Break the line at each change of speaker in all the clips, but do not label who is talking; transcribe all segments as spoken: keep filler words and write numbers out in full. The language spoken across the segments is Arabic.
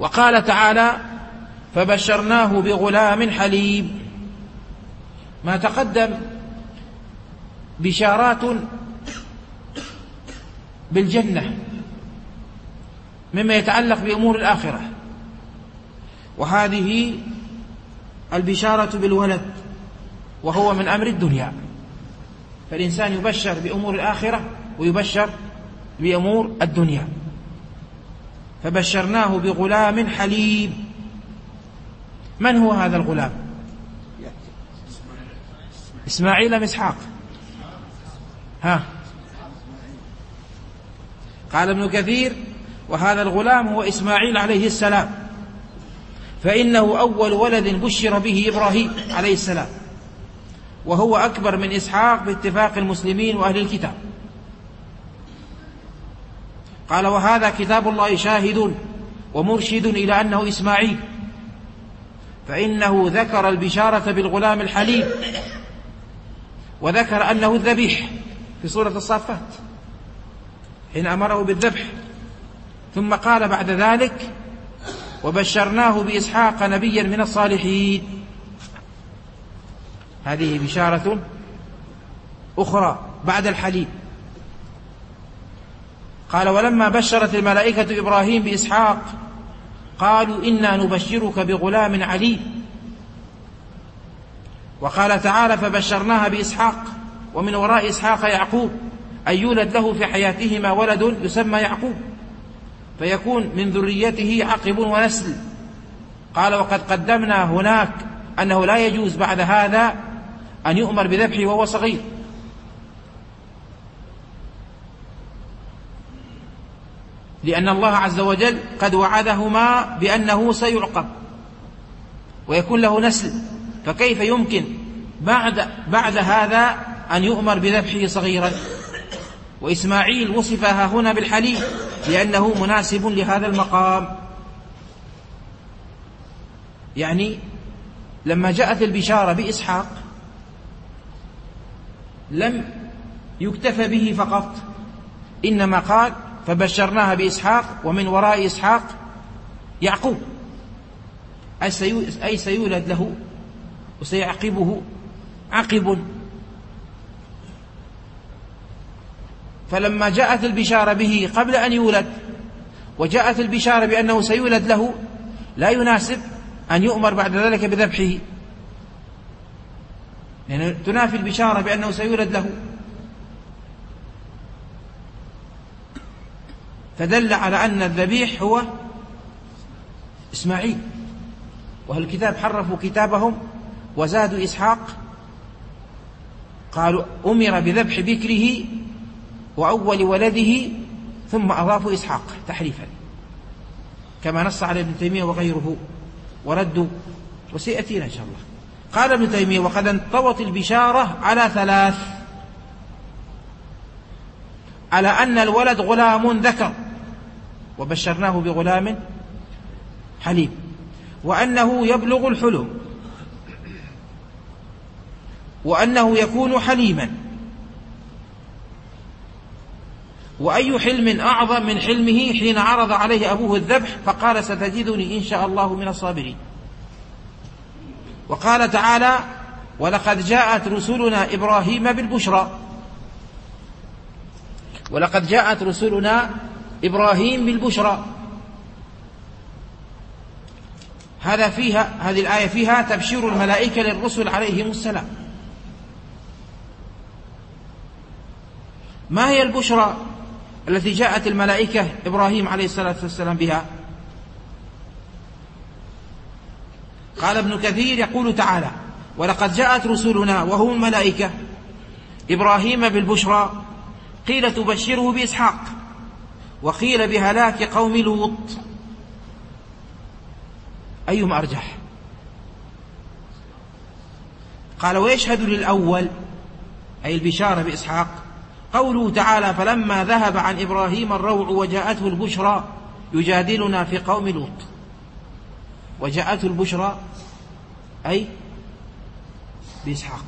وقال تعالى فبشرناه بغلام حليم. ما تقدم بشارات بالجنة مما يتعلق بأمور الآخرة، وهذه البشارة بالولد وهو من أمر الدنيا، فالإنسان يبشر بأمور الآخرة ويبشر بأمور الدنيا. فبشرناه بغلام حليم. من هو هذا الغلام؟ إسماعيل أم إسحاق؟ ها قال ابن كثير وهذا الغلام هو إسماعيل عليه السلام، فإنه أول ولد بشر به إبراهيم عليه السلام، وهو أكبر من إسحاق باتفاق المسلمين وأهل الكتاب. قال وهذا كتاب الله شاهد ومرشد إلى أنه إسماعيل، فإنه ذكر البشارة بالغلام الحليم، وذكر أنه الذبيح في سورة الصافات حين أمره بالذبح، ثم قال بعد ذلك وبشرناه بإسحاق نبيا من الصالحين. هذه بشارة أخرى بعد الحليم. قال ولما بشرت الملائكة إبراهيم بإسحاق قالوا إنا نبشرك بغلام عليم. وقال تعالى فبشرناها بإسحاق ومن وراء إسحاق يعقوب، أن يولد له في حياتهما ولد يسمى يعقوب، فيكون من ذريته عقب ونسل. قال وقد قدمنا هناك أنه لا يجوز بعد هذا أن يؤمر بذبحه وهو صغير، لأن الله عز وجل قد وعدهما بأنه سيعقب ويكون له نسل، فكيف يمكن بعد, بعد هذا أن يؤمر بذبحه صغيرا؟ وإسماعيل وصفها هنا بالحليم لأنه مناسب لهذا المقام. يعني لما جاءت البشارة بإسحاق لم يكتفى به فقط، إنما قال فبشرناها بإسحاق ومن وراء إسحاق يعقوب، أي سيولد له وسيعقبه عقب. فلما جاءت البشارة به قبل أن يولد وجاءت البشارة بأنه سيولد له لا يناسب أن يؤمر بعد ذلك بذبحه، لأنه يعني تنافي البشارة بأنه سيولد له. فدل على أن الذبيح هو إسماعيل، وأهل الكتاب حرفوا كتابهم وزادوا إسحاق، قالوا أمر بذبح بكره وأول ولده ثم أضافوا إسحاق تحريفا، كما نص على ابن تيمية وغيره وردوا، وسيأتينا إن شاء الله. قال ابن تيمية وقد انطوت البشارة على ثلاث: على أن الولد غلام ذكر وبشرناه بغلام حليم، وأنه يبلغ الحلم، وأنه يكون حليما. وأي حلم أعظم من حلمه حين عرض عليه أبوه الذبح فقال ستجدني إن شاء الله من الصابرين. وقال تعالى ولقد جاءت رسلنا إبراهيم بالبشرى، ولقد جاءت رسلنا إبراهيم بالبشرى. هذا فيها هذه الآية فيها تبشير الملائكة للرسل عليهم السلام. ما هي البشرى التي جاءت الملائكة إبراهيم عليه الصلاة والسلام بها؟ قال ابن كثير يقول تعالى ولقد جاءت رسلنا وهم الملائكة إبراهيم بالبشرى، قيل تبشره بإسحاق، وقيل بهلاك قوم لوط، أيهما أرجح؟ قال ويشهد للأول أي البشارة بإسحاق قوله تعالى فلما ذهب عن إبراهيم الروع وجاءته البشرى يجادلنا في قوم لوط، وجاءته البشرى أي بإسحاق.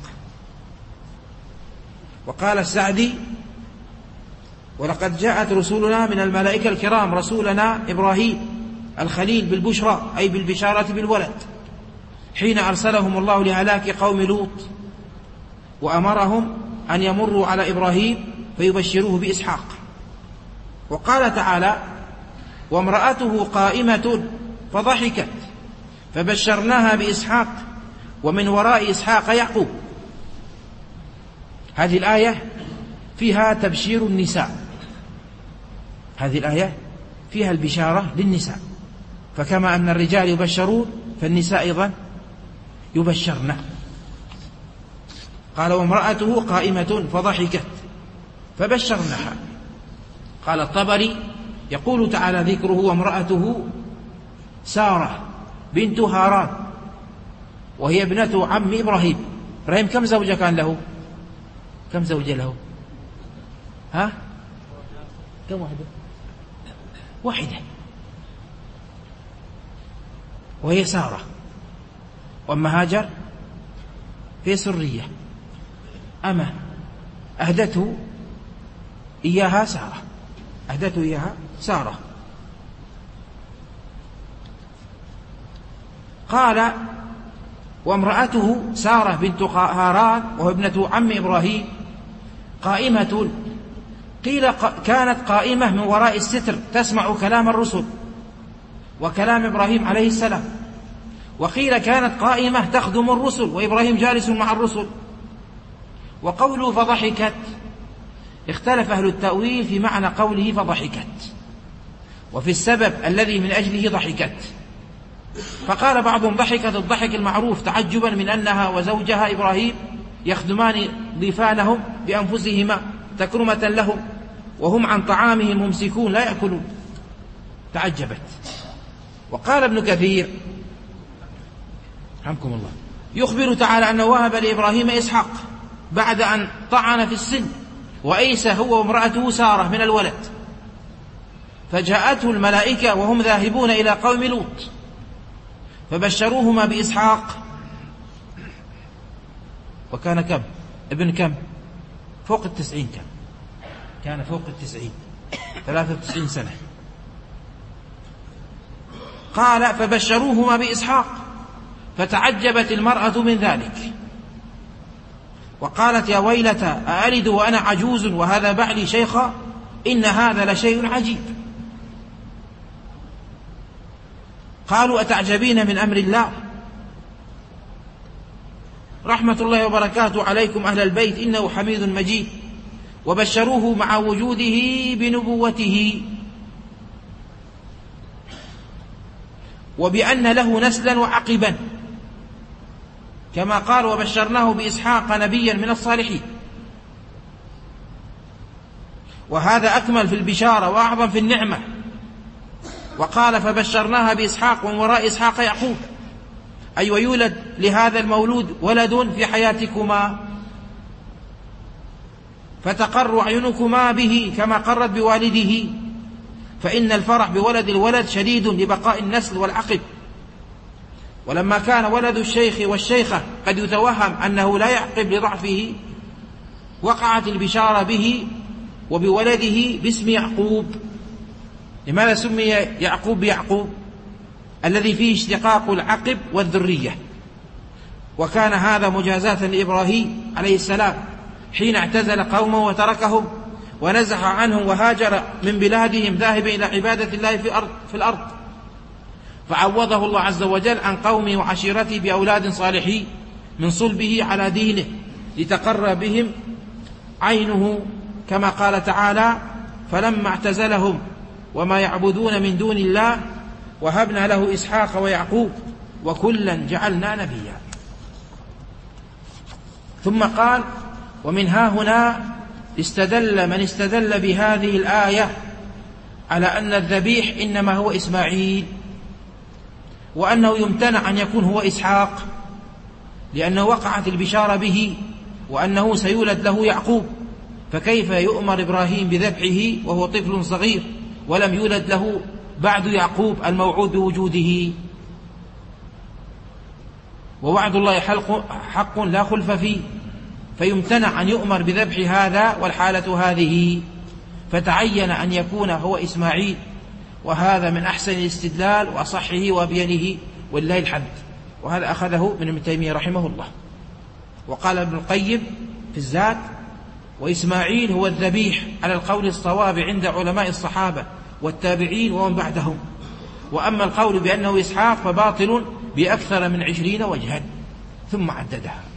وقال السعدي ولقد جاءت رسولنا من الملائكة الكرام رسولنا إبراهيم الخليل بالبشرى أي بالبشارة بالولد حين أرسلهم الله لهلاك قوم لوط، وأمرهم أن يمروا على إبراهيم فيبشروه بإسحاق. وقال تعالى: وامرأته قائمة فضحكت فبشرناها بإسحاق ومن وراء إسحاق يعقوب. هذه الآية فيها تبشير النساء، هذه الآية فيها البشارة للنساء، فكما أن الرجال يبشرون فالنساء أيضا يبشرن. قال: وامرأته قائمة فضحكت فبشرناها. قال الطبري: يقول تعالى ذكره: وامرأته سارة بنت هاران وهي ابنة عم إبراهيم. إبراهيم كم زوجة كان له؟ كم زوجة له؟ ها؟ كم واحدة؟ واحدة، وهي سارة. وأم هاجر في سرية أما أهدته إياها سارة، أهدته إياها سارة. قال: وامرأته سارة بنت هاران وهو ابنة عم إبراهيم قائمة. قيل كانت قائمة من وراء الستر تسمع كلام الرسل وكلام إبراهيم عليه السلام، وقيل كانت قائمة تخدم الرسل وإبراهيم جالس مع الرسل. وقوله فضحكت اختلف أهل التأويل في معنى قوله فضحكت وفي السبب الذي من أجله ضحكت. فقال بعضهم: ضحكت الضحك المعروف تعجبا من أنها وزوجها إبراهيم يخدمان ضيفانهم بأنفسهما تكرمة لهم وهم عن طعامهم ممسكون لا يأكلون، تعجبت. وقال ابن كثير رحمكم الله: يخبر تعالى أنه وهب لإبراهيم إسحاق بعد أن طعن في السن وأيس هو وامرأته سارة من الولد، فجاءته الملائكة وهم ذاهبون إلى قوم لوط فبشروهما بإسحاق. وكان كم؟ ابن كم؟ فوق التسعين، كم؟ كان فوق التسعين، ثلاثة وتسعين سنة. قال: فبشروهما بإسحاق فتعجبت المرأة من ذلك وقالت: يا ويلتى أألد وأنا عجوز وهذا بعلي شيخا إن هذا لشيء عجيب. قالوا: أتعجبين من أمر الله؟ رحمة الله وبركاته عليكم أهل البيت إنه حميد مجيد. وبشروه مع وجوده بنبوته وبأن له نسلا وعقبا، كما قال: وبشرناه بإسحاق نبيا من الصالحين. وهذا أكمل في البشارة وأعظم في النعمة. وقال: فبشرناها بإسحاق ومن وراء إسحاق يعقوب، أي ويولد لهذا المولود ولد في حياتكما فتقر أعينكما به كما قرت بوالده، فإن الفرح بولد الولد شديد لبقاء النسل والعقب. ولما كان ولد الشيخ والشيخة قد يتوهم أنه لا يعقب لضعفه وقعت البشارة به وبولده باسم يعقوب. لماذا سمي يعقوب بيعقوب؟ الذي فيه اشتقاق العقب والذرية. وكان هذا مجازاة لإبراهيم عليه السلام حين اعتزل قومه وتركهم ونزح عنهم وهاجر من بلادهم ذاهبا إلى عبادة الله في الأرض, في الأرض فعوضه الله عز وجل عن قومه وعشيرته بأولاد صالحين من صلبه على دينه لتقر بهم عينه، كما قال تعالى: فلما اعتزلهم وما يعبدون من دون الله وهبنا له إسحاق ويعقوب وكلا جعلنا نبيا. ثم قال: ومن ها هنا استدل من استدل بهذه الآية على أن الذبيح إنما هو إسماعيل، وأنه يمتنع أن يكون هو إسحاق لأنه وقعت البشارة به وأنه سيولد له يعقوب، فكيف يؤمر إبراهيم بذبحه وهو طفل صغير ولم يولد له بعد يعقوب الموعود بوجوده؟ ووعد الله حق لا خلف فيه، فيمتنع أن يؤمر بذبح هذا والحالة هذه، فتعين أن يكون هو إسماعيل وهذا من أحسن الاستدلال وأصحه وأبينه ولله الحمد. وهذا أخذه من ابن تيمية رحمه الله. وقال ابن القيم في الزاد: وإسماعيل هو الذبيح على القول الصواب عند علماء الصحابة والتابعين ومن بعدهم، وأما القول بأنه إسحاق فباطل بأكثر من عشرين وجها، ثم عددها.